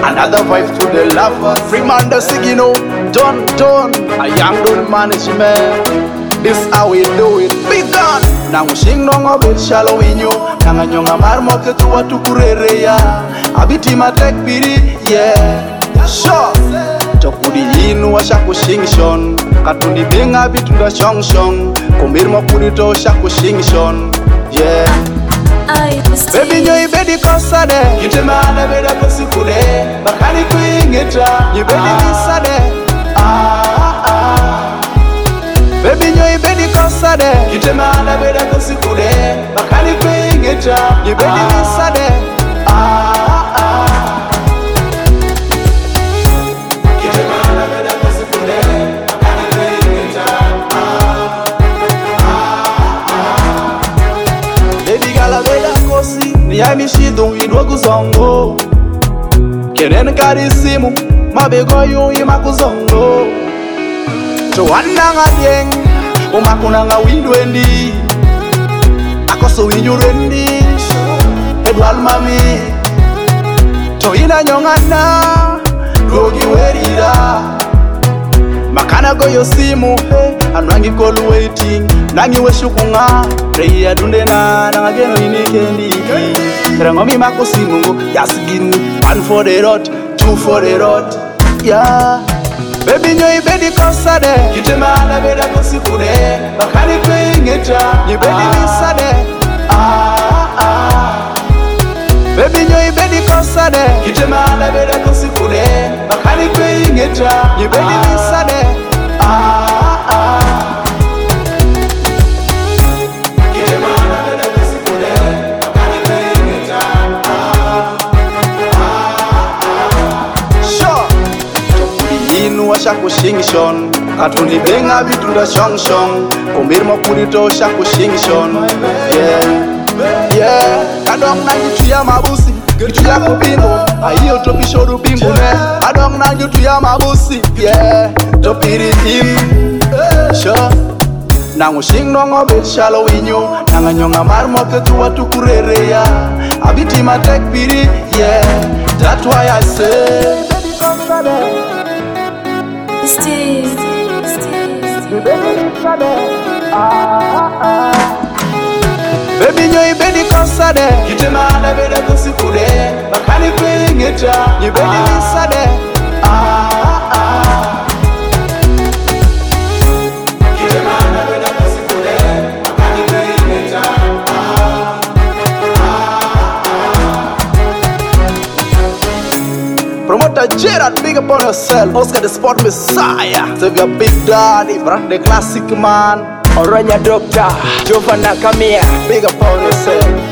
Another vibe to the lovers. Reminder Sigino, Don, a young don't management. This how we do it, big gun. Now we sing no of it, shallow in you. Nanga nyonga marmoke tu watu kurerea. Abiti ma tek piri, yeah. Sure. Chokudi inu wa shaku sing shon. Katundi binga bitu da shong shong. Kumir mo purito shaku sing shon, yeah. Baby nyo ibedi kosa de. Kite maana beda kosi kude. Bakani kuingeta. Ibedi visa de. Baby nyo ibedi kosa de. Kite maana beda kosi kude. Bakani kuingeta. Ibedi visa de. Kite maana beda kosi kude. Bakani kuingeta. Baby gala beda kosi. Niyami shidu idwogu zongo. Kenen karisimu. Mabego yu imakuzongo. Chwana nga dieng, umakuna nga windwendi. Akoso winjurendi, edwal mami. Choina nyongana, rogi werira. Makana go yosimu, anwangi kolu waiting. Nangi weshukunga, reya dundena, nangageno inikendi. Rangomi makosimu, yasgin. 1 for the road, 2 for the road, yeah. Baby nyo ibedi kosa de. Kite maana beda kosi kude. Bakani kuingeta. Ibedi visa de. Baby nyo ibedi kosa de. Kite maana beda kosi kude. Bakani kuingeta. Ibedi visa de. Kite maana beda kosi kude. Bakani kuingeta. Sure. Inu wa shaku sing shon. Katuni benga bitunda shong shong. Kumir mo purito shaku sing shon, yeah. Yeah. Kadong na yutu ya mabusi. Gitu ya kubingo. Ayo topi shoru bingu ne. Kadong na yutu ya mabusi, yeah. Topiri him, sure. Nangu sing nongo bit shallow inyo. Nanga nyonga marmoke tu watu kurerea. Abiti ma tek piri, yeah. That's why I say Steve. Baby nyo ibedi kosa de. Kite maana beda kosi kude. Bakani kuingeta. Ibedi visa de. Kite maana beda kosi kude. Bakani kuingeta. Promoter Gerard, big up on yourself. Oscar the Sport Messiah. Take a big daddy, brought the classic man. Oranya Doctor, Jova Nakamia. Big up on yourself.